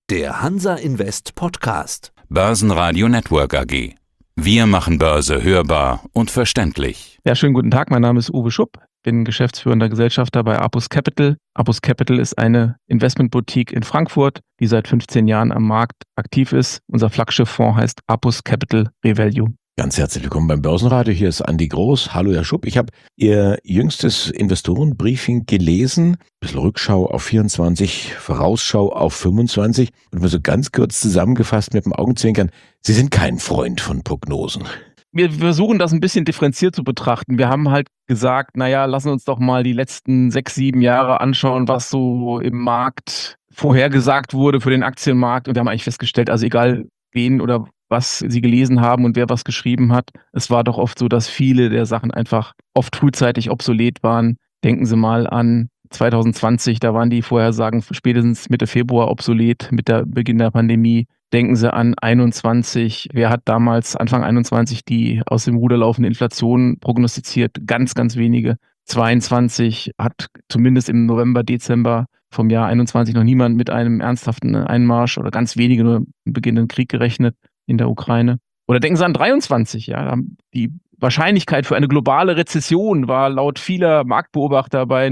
Der Hansa Invest Podcast. Börsenradio Network AG. Wir machen Börse hörbar und verständlich. Ja, schönen guten Tag. Mein Name ist Uwe Schupp, bin geschäftsführender Gesellschafter bei Apus Capital. Apus Capital ist eine Investmentboutique in Frankfurt, die seit 15 Jahren am Markt aktiv ist. Unser Flaggschifffonds heißt Apus Capital Revalue. Ganz herzlich willkommen beim Börsenradio. Hier ist Andi Groß. Hallo, Herr Schupp. Ich habe Ihr jüngstes Investorenbriefing gelesen. Ein bisschen Rückschau auf 24, Vorausschau auf 25. Und mal so ganz kurz zusammengefasst mit dem Augenzwinkern. Sie sind kein Freund von Prognosen. Wir versuchen das ein bisschen differenziert zu betrachten. Wir haben halt gesagt, lassen wir uns doch mal die letzten 6, 7 Jahre anschauen, was so im Markt vorhergesagt wurde für den Aktienmarkt. Und wir haben eigentlich festgestellt, also egal wen oder was Sie gelesen haben und wer was geschrieben hat, es war doch oft so, dass viele der Sachen einfach oft frühzeitig obsolet waren. Denken Sie mal an 2020, da waren die Vorhersagen spätestens Mitte Februar obsolet mit der Beginn der Pandemie. Denken Sie an 21. Wer hat damals Anfang 21 die aus dem Ruder laufende Inflation prognostiziert? Ganz, ganz wenige. 22 hat zumindest im November, Dezember vom Jahr 21 noch niemand mit einem ernsthaften Einmarsch oder ganz wenige nur im beginnenden Krieg gerechnet in der Ukraine. Oder denken Sie an 23, die Wahrscheinlichkeit für eine globale Rezession war laut vieler Marktbeobachter bei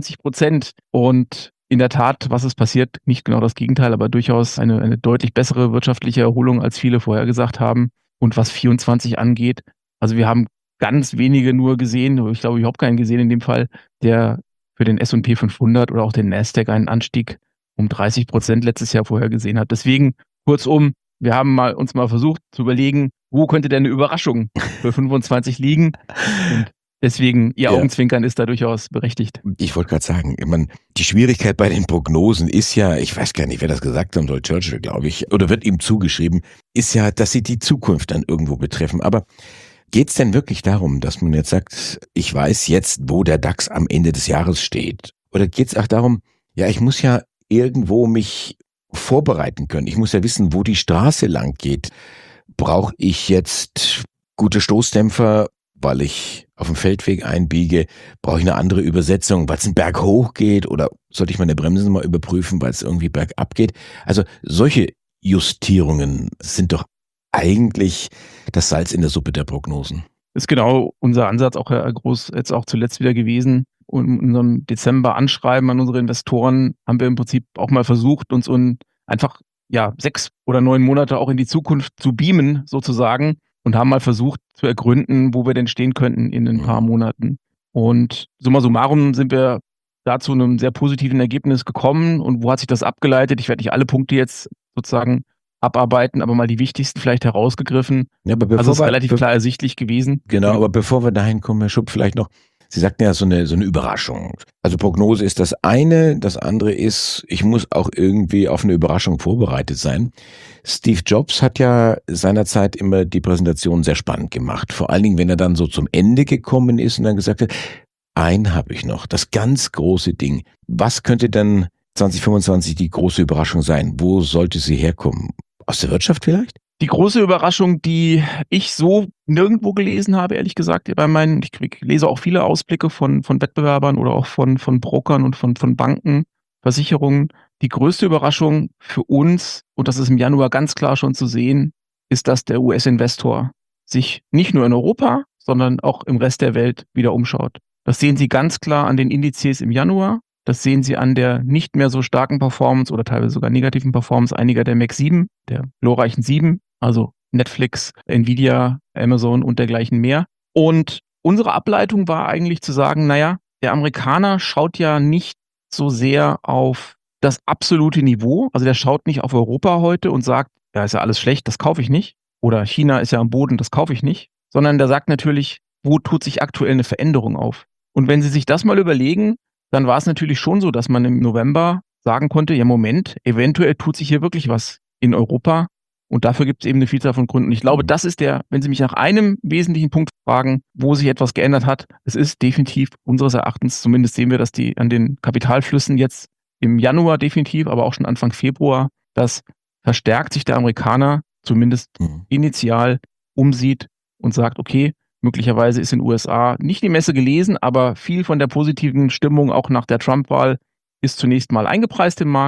99%. Und in der Tat, was ist passiert? Nicht genau das Gegenteil, aber durchaus eine deutlich bessere wirtschaftliche Erholung, als viele vorhergesagt haben. Und was 24 angeht, also wir haben ganz wenige nur gesehen, ich glaube überhaupt keinen gesehen in dem Fall, der für den S&P 500 oder auch den Nasdaq einen Anstieg um 30% letztes Jahr vorhergesehen hat. Deswegen, kurzum, wir haben uns mal versucht zu überlegen, wo könnte denn eine Überraschung für 25 liegen? Und deswegen, Ihr Augenzwinkern ist da durchaus berechtigt. Ich wollte gerade sagen, die Schwierigkeit bei den Prognosen ist ja, ich weiß gar nicht, wer das gesagt haben soll, Churchill, glaube ich, oder wird ihm zugeschrieben, ist ja, dass sie die Zukunft dann irgendwo betreffen. Aber geht es denn wirklich darum, dass man jetzt sagt, ich weiß jetzt, wo der DAX am Ende des Jahres steht? Oder geht es auch darum, ich muss ja irgendwo mich vorbereiten können. Ich muss ja wissen, wo die Straße lang geht. Brauche ich jetzt gute Stoßdämpfer, weil ich auf dem Feldweg einbiege? Brauche ich eine andere Übersetzung, weil es einen Berg hoch geht? Oder sollte ich meine Bremsen mal überprüfen, weil es irgendwie bergab geht? Also solche Justierungen sind doch eigentlich das Salz in der Suppe der Prognosen. Das ist genau unser Ansatz, auch Herr Groß, jetzt auch zuletzt wieder gewesen. Und in unserem Dezember-Anschreiben an unsere Investoren haben wir im Prinzip auch mal versucht, uns einfach 6 oder 9 Monate auch in die Zukunft zu beamen, sozusagen, und haben mal versucht zu ergründen, wo wir denn stehen könnten in ein paar Monaten. Und summa summarum sind wir da zu einem sehr positiven Ergebnis gekommen. Und wo hat sich das abgeleitet? Ich werde nicht alle Punkte jetzt sozusagen abarbeiten, aber mal die wichtigsten vielleicht herausgegriffen. Ja, aber also es ist relativ klar ersichtlich gewesen. Genau, aber bevor wir dahin kommen, Herr Schupp, vielleicht noch, Sie sagten ja so eine Überraschung. Also Prognose ist das eine, das andere ist, ich muss auch irgendwie auf eine Überraschung vorbereitet sein. Steve Jobs hat ja seinerzeit immer die Präsentation sehr spannend gemacht. Vor allen Dingen, wenn er dann so zum Ende gekommen ist und dann gesagt hat, einen habe ich noch, das ganz große Ding. Was könnte denn 2025 die große Überraschung sein? Wo sollte sie herkommen? Aus der Wirtschaft vielleicht? Die große Überraschung, die ich so nirgendwo gelesen habe, ehrlich gesagt, ich lese auch viele Ausblicke von Wettbewerbern oder auch von Brokern und von Banken, Versicherungen. Die größte Überraschung für uns, und das ist im Januar ganz klar schon zu sehen, ist, dass der US-Investor sich nicht nur in Europa, sondern auch im Rest der Welt wieder umschaut. Das sehen Sie ganz klar an den Indizes im Januar. Das sehen Sie an der nicht mehr so starken Performance oder teilweise sogar negativen Performance einiger der Mac 7, der glorreichen 7, also Netflix, Nvidia, Amazon und dergleichen mehr. Und unsere Ableitung war eigentlich zu sagen, der Amerikaner schaut ja nicht so sehr auf das absolute Niveau, also der schaut nicht auf Europa heute und sagt, ist ja alles schlecht, das kaufe ich nicht. Oder China ist ja am Boden, das kaufe ich nicht. Sondern der sagt natürlich, wo tut sich aktuell eine Veränderung auf? Und wenn Sie sich das mal überlegen, dann war es natürlich schon so, dass man im November sagen konnte, Moment, eventuell tut sich hier wirklich was in Europa. Und dafür gibt es eben eine Vielzahl von Gründen. Ich glaube, das ist wenn Sie mich nach einem wesentlichen Punkt fragen, wo sich etwas geändert hat, es ist definitiv unseres Erachtens, zumindest sehen wir das an den Kapitalflüssen jetzt im Januar definitiv, aber auch schon Anfang Februar, dass verstärkt sich der Amerikaner zumindest initial umsieht und sagt, okay, möglicherweise ist in den USA nicht die Messe gelesen, aber viel von der positiven Stimmung auch nach der Trump-Wahl ist zunächst mal eingepreist im Markt.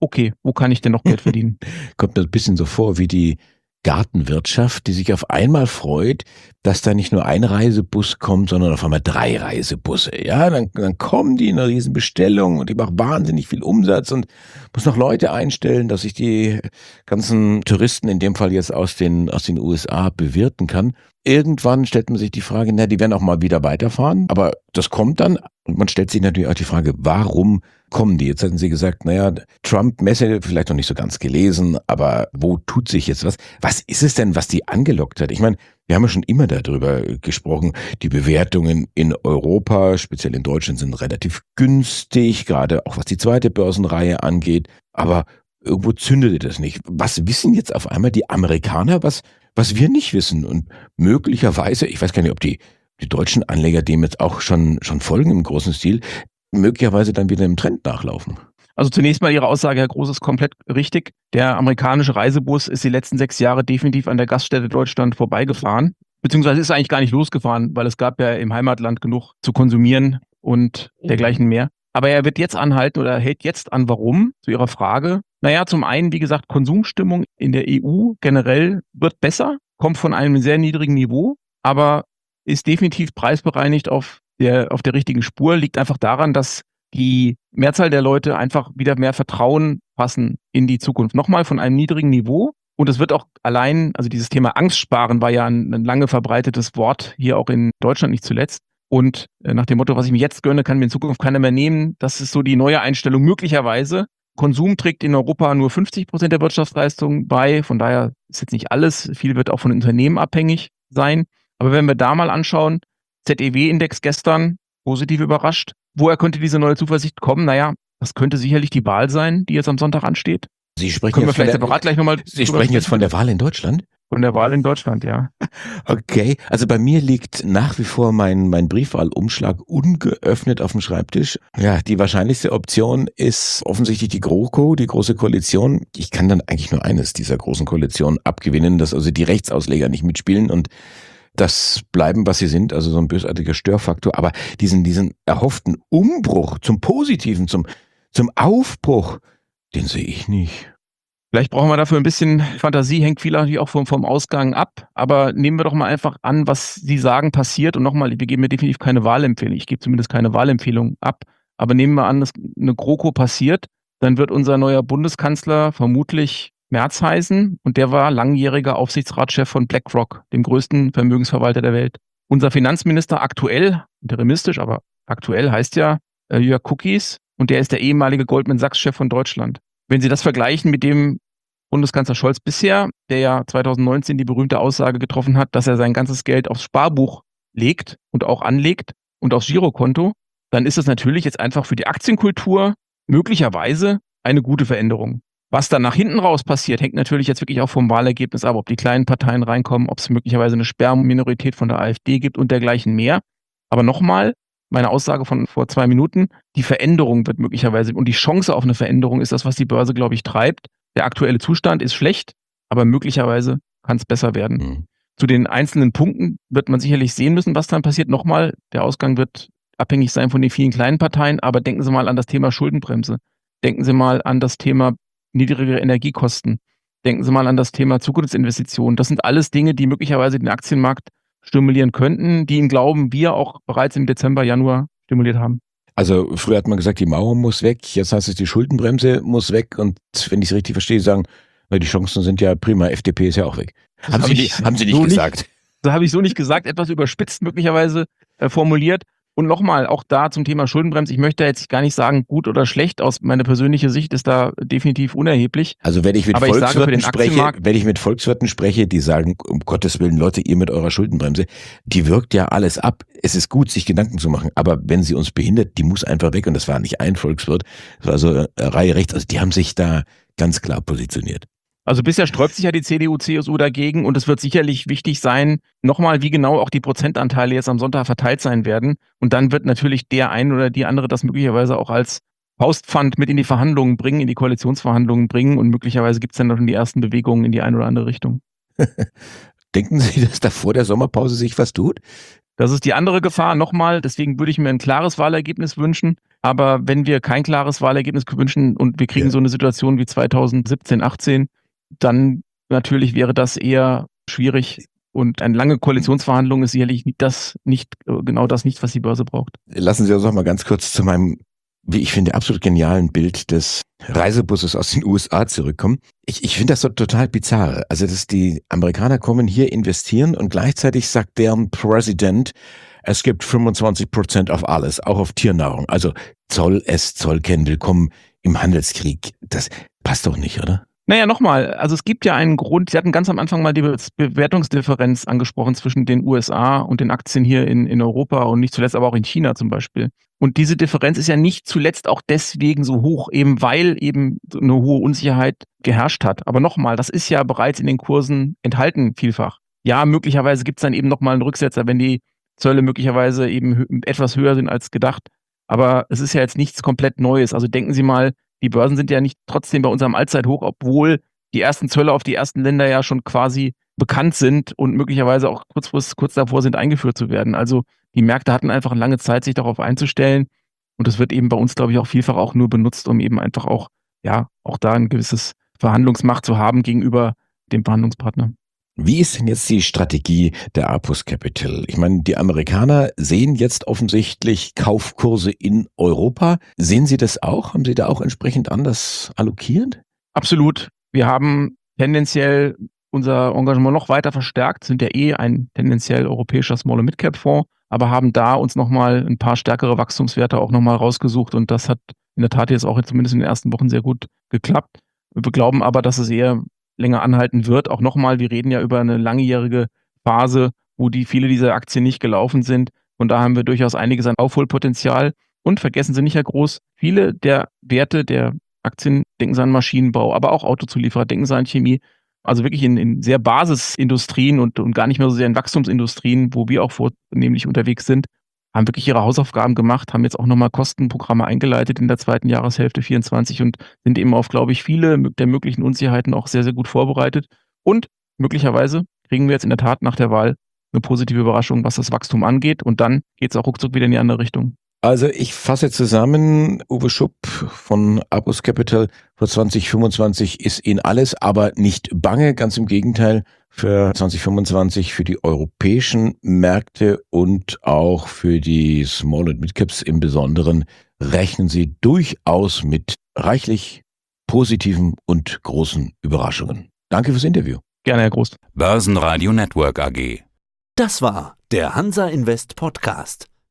okay, wo kann ich denn noch Geld verdienen? Kommt mir ein bisschen so vor wie die Gartenwirtschaft, die sich auf einmal freut, dass da nicht nur ein Reisebus kommt, sondern auf einmal 3 Reisebusse. Ja, dann kommen die in einer riesen Bestellung und die machen wahnsinnig viel Umsatz und muss noch Leute einstellen, dass ich die ganzen Touristen, in dem Fall jetzt aus den USA, bewirten kann. Irgendwann stellt man sich die Frage, die werden auch mal wieder weiterfahren, aber das kommt dann und man stellt sich natürlich auch die Frage, warum kommen die? Jetzt hatten Sie gesagt, Trump-Messe vielleicht noch nicht so ganz gelesen, aber wo tut sich jetzt was? Was ist es denn, was die angelockt hat? Ich meine, wir haben ja schon immer darüber gesprochen, die Bewertungen in Europa, speziell in Deutschland, sind relativ günstig, gerade auch was die zweite Börsenreihe angeht, aber irgendwo zündete das nicht. Was wissen jetzt auf einmal die Amerikaner, was wir nicht wissen? Und möglicherweise, ich weiß gar nicht, ob die deutschen Anleger dem jetzt auch schon folgen im großen Stil, möglicherweise dann wieder im Trend nachlaufen. Also zunächst mal Ihre Aussage, Herr Groß, ist komplett richtig. Der amerikanische Reisebus ist die letzten 6 Jahre definitiv an der Gaststätte Deutschland vorbeigefahren. Beziehungsweise ist eigentlich gar nicht losgefahren, weil es gab ja im Heimatland genug zu konsumieren und dergleichen mehr. Aber er wird jetzt anhalten oder hält jetzt an. Warum? Zu Ihrer Frage. Zum einen, wie gesagt, Konsumstimmung in der EU generell wird besser, kommt von einem sehr niedrigen Niveau, aber ist definitiv preisbereinigt auf der richtigen Spur, liegt einfach daran, dass die Mehrzahl der Leute einfach wieder mehr Vertrauen fassen in die Zukunft. Nochmal von einem niedrigen Niveau. Und es wird auch allein, also dieses Thema Angstsparen war ja ein lange verbreitetes Wort, hier auch in Deutschland nicht zuletzt. Und nach dem Motto, was ich mir jetzt gönne, kann mir in Zukunft keiner mehr nehmen. Das ist so die neue Einstellung möglicherweise. Konsum trägt in Europa nur 50% der Wirtschaftsleistung bei. Von daher ist jetzt nicht alles. Viel wird auch von den Unternehmen abhängig sein. Aber wenn wir da mal anschauen, ZEW-Index gestern positiv überrascht. Woher könnte diese neue Zuversicht kommen? Das könnte sicherlich die Wahl sein, die jetzt am Sonntag ansteht. Sie sprechen Können wir jetzt vielleicht separat gleich nochmal Sie sprechen jetzt von der Wahl in Deutschland? Von der Wahl in Deutschland, ja. Okay, also bei mir liegt nach wie vor mein Briefwahlumschlag ungeöffnet auf dem Schreibtisch. Ja, die wahrscheinlichste Option ist offensichtlich die GroKo, die Große Koalition. Ich kann dann eigentlich nur eines dieser großen Koalitionen abgewinnen, dass also die Rechtsausleger nicht mitspielen und das bleiben, was sie sind, also so ein bösartiger Störfaktor. Aber diesen erhofften Umbruch zum Positiven, zum Aufbruch, den sehe ich nicht. Vielleicht brauchen wir dafür ein bisschen Fantasie, hängt viel natürlich auch vom Ausgang ab. Aber nehmen wir doch mal einfach an, was Sie sagen passiert. Und nochmal, wir geben mir definitiv keine Wahlempfehlung. Ich gebe zumindest keine Wahlempfehlung ab. Aber nehmen wir an, dass eine GroKo passiert, dann wird unser neuer Bundeskanzler vermutlich Merz heißen. Und der war langjähriger Aufsichtsratschef von BlackRock, dem größten Vermögensverwalter der Welt. Unser Finanzminister aktuell, interimistisch, aber aktuell heißt ja Jörg Kukies. Und der ist der ehemalige Goldman Sachs-Chef von Deutschland. Wenn Sie das vergleichen mit dem Bundeskanzler Scholz bisher, der ja 2019 die berühmte Aussage getroffen hat, dass er sein ganzes Geld aufs Sparbuch legt und auch anlegt und aufs Girokonto, dann ist es natürlich jetzt einfach für die Aktienkultur möglicherweise eine gute Veränderung. Was dann nach hinten raus passiert, hängt natürlich jetzt wirklich auch vom Wahlergebnis ab, ob die kleinen Parteien reinkommen, ob es möglicherweise eine Sperrminorität von der AfD gibt und dergleichen mehr. Aber nochmal, meine Aussage von vor 2 Minuten, die Veränderung wird möglicherweise und die Chance auf eine Veränderung ist das, was die Börse, glaube ich, treibt. Der aktuelle Zustand ist schlecht, aber möglicherweise kann es besser werden. Mhm. Zu den einzelnen Punkten wird man sicherlich sehen müssen, was dann passiert. Nochmal, der Ausgang wird abhängig sein von den vielen kleinen Parteien, aber denken Sie mal an das Thema Schuldenbremse. Denken Sie mal an das Thema niedrigere Energiekosten. Denken Sie mal an das Thema Zukunftsinvestitionen. Das sind alles Dinge, die möglicherweise den Aktienmarkt stimulieren könnten, die ihn, glauben wir, auch bereits im Dezember, Januar stimuliert haben. Also früher hat man gesagt, die Mauer muss weg, jetzt heißt es, die Schuldenbremse muss weg und wenn ich es richtig verstehe, sagen, die Chancen sind ja prima, FDP ist ja auch weg. Haben Sie nicht so gesagt. Das habe ich so nicht gesagt, etwas überspitzt möglicherweise formuliert. Und nochmal, auch da zum Thema Schuldenbremse, ich möchte jetzt gar nicht sagen, gut oder schlecht, aus meiner persönlichen Sicht ist da definitiv unerheblich. Also wenn ich mit Volkswirten spreche, die sagen, um Gottes Willen, Leute, ihr mit eurer Schuldenbremse, die wirkt ja alles ab. Es ist gut, sich Gedanken zu machen, aber wenn sie uns behindert, die muss einfach weg und das war nicht ein Volkswirt, das war so eine Reihe rechts, also die haben sich da ganz klar positioniert. Also bisher sträubt sich ja die CDU, CSU dagegen und es wird sicherlich wichtig sein, nochmal, wie genau auch die Prozentanteile jetzt am Sonntag verteilt sein werden. Und dann wird natürlich der ein oder die andere das möglicherweise auch als Faustpfand mit in die Verhandlungen bringen, in die Koalitionsverhandlungen bringen und möglicherweise gibt es dann noch die ersten Bewegungen in die eine oder andere Richtung. Denken Sie, dass da vor der Sommerpause sich was tut? Das ist die andere Gefahr. Nochmal, deswegen würde ich mir ein klares Wahlergebnis wünschen. Aber wenn wir kein klares Wahlergebnis wünschen und wir kriegen so eine Situation wie 2017, 18, dann natürlich wäre das eher schwierig. Und eine lange Koalitionsverhandlung ist sicherlich nicht, was die Börse braucht. Lassen Sie uns noch mal ganz kurz zu meinem, wie ich finde, absolut genialen Bild des Reisebusses aus den USA zurückkommen. Ich finde das so total bizarr. Also, dass die Amerikaner kommen hier, investieren und gleichzeitig sagt deren Präsident, es gibt 25% auf alles, auch auf Tiernahrung. Also Zoll kennen, willkommen im Handelskrieg. Das passt doch nicht, oder? Naja, nochmal, also es gibt ja einen Grund, Sie hatten ganz am Anfang mal die Bewertungsdifferenz angesprochen zwischen den USA und den Aktien hier in Europa und nicht zuletzt aber auch in China zum Beispiel. Und diese Differenz ist ja nicht zuletzt auch deswegen so hoch, eben weil eben so eine hohe Unsicherheit geherrscht hat. Aber nochmal, das ist ja bereits in den Kursen enthalten vielfach. Ja, möglicherweise gibt es dann eben nochmal einen Rücksetzer, wenn die Zölle möglicherweise eben etwas höher sind als gedacht. Aber es ist ja jetzt nichts komplett Neues. Also denken Sie mal, die Börsen sind ja nicht trotzdem bei unserem Allzeithoch, obwohl die ersten Zölle auf die ersten Länder ja schon quasi bekannt sind und möglicherweise auch kurz davor sind, eingeführt zu werden. Also die Märkte hatten einfach eine lange Zeit, sich darauf einzustellen. Und das wird eben bei uns, glaube ich, auch vielfach auch nur benutzt, um eben einfach auch da ein gewisses Verhandlungsmacht zu haben gegenüber dem Verhandlungspartner. Wie ist denn jetzt die Strategie der Apus Capital? Ich meine, die Amerikaner sehen jetzt offensichtlich Kaufkurse in Europa. Sehen Sie das auch? Haben Sie da auch entsprechend anders allokiert? Absolut. Wir haben tendenziell unser Engagement noch weiter verstärkt, sind ja ein tendenziell europäischer Small- und Mid-Cap-Fonds, aber haben da uns nochmal ein paar stärkere Wachstumswerte auch nochmal rausgesucht und das hat in der Tat jetzt auch zumindest in den ersten Wochen sehr gut geklappt. Wir glauben aber, dass es eher länger anhalten wird. Auch nochmal, wir reden ja über eine langjährige Phase, wo viele dieser Aktien nicht gelaufen sind. Und da haben wir durchaus einiges an Aufholpotenzial. Und vergessen Sie nicht, Herr Groß, viele der Werte der Aktien, denken Sie an Maschinenbau, aber auch Autozulieferer, denken Sie an Chemie, also wirklich in sehr Basisindustrien und gar nicht mehr so sehr in Wachstumsindustrien, wo wir auch vornehmlich unterwegs sind, haben wirklich ihre Hausaufgaben gemacht, haben jetzt auch nochmal Kostenprogramme eingeleitet in der zweiten Jahreshälfte 24 und sind eben auf, glaube ich, viele der möglichen Unsicherheiten auch sehr, sehr gut vorbereitet. Und möglicherweise kriegen wir jetzt in der Tat nach der Wahl eine positive Überraschung, was das Wachstum angeht. Und dann geht es auch ruckzuck wieder in die andere Richtung. Also ich fasse zusammen, Uwe Schupp von Apus Capital für 2025 ist Ihnen alles, aber nicht bange, ganz im Gegenteil. Für 2025 für die europäischen Märkte und auch für die Small- und Mid-Caps im Besonderen rechnen Sie durchaus mit reichlich positiven und großen Überraschungen. Danke fürs Interview. Gerne, Herr Groß. Börsenradio Network AG. Das war der Hansa Invest Podcast.